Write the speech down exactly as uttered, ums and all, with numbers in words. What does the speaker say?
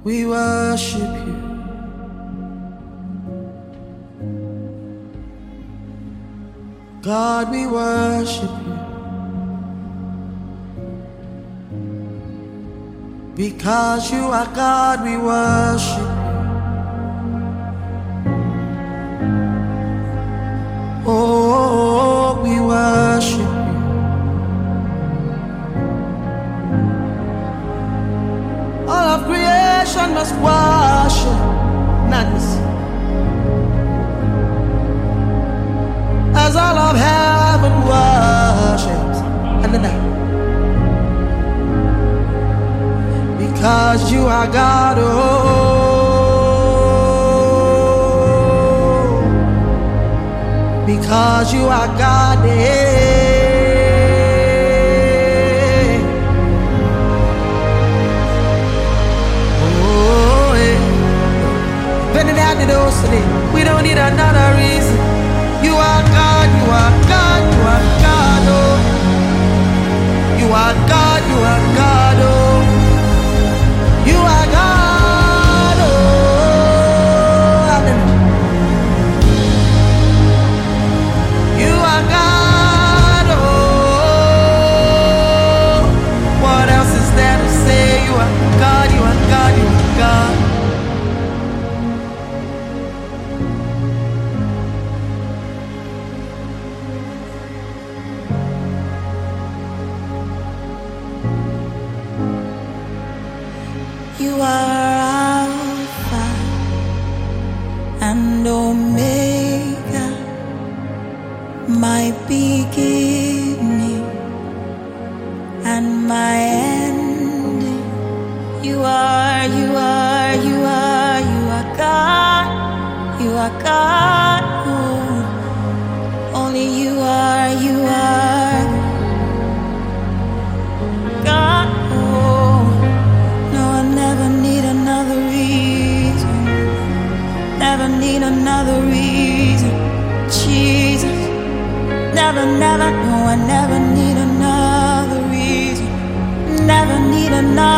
We worship you. God, we worship you. Because you are God, we worship you. Oh, we worship you. All of creation must worship. Madness. As all of heaven worships. And then that. Because you are God, oh. Because you are God, eh. Oh, eh. We don't need another reason. You are God, you are God, you are God, oh. You are God, you are God, oh. You are God, oh. You are God, oh. What else is there to say? You are God, you are God, you are God. You are Alpha and Omega, my beginning and my ending. You are, you are, you are, you are God. You are God. Oh, only you are, you are God. Never need another reason, Jesus. Never, never, no, I never need another reason. Never need another.